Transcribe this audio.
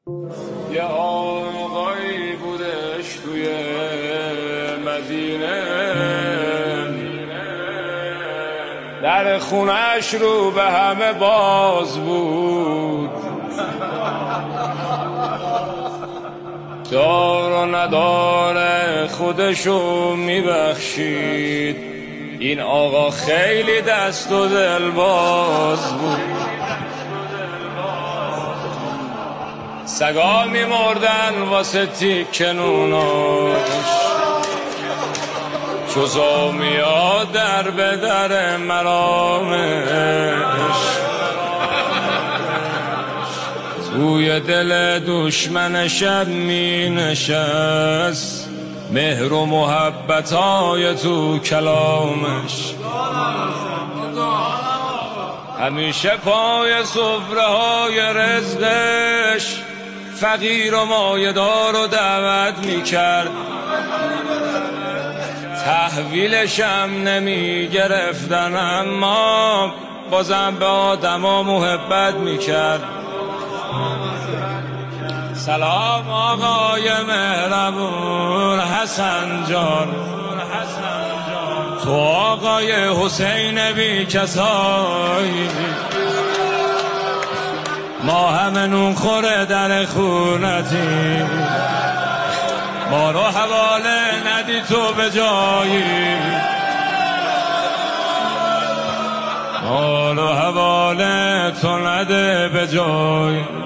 یه آقایی بودش توی مدینه، در خونش رو به همه باز بود، دار و نداره خودشو میبخشید. این آقا خیلی دست و دل باز بود، سگا میمردن واسه تیکه نوناش، جزا میاد در به در مرامش. توی دل دشمن شب می نشست، مهر و محبتای تو کلامش. همیشه پای سفره های رزقش فقیر و مایه‌دار رو دعوت می کرد، تحویلشم نمی گرفتن، اما بازم به آدم ها محبت می کرد. سلام آقای مهربون حسن جان، تو آقای حسین بی کسایی، ما همه نون خوره در خونتی، ما رو حواله ندی تو به جایی، ما رو حواله تو نده به جایی.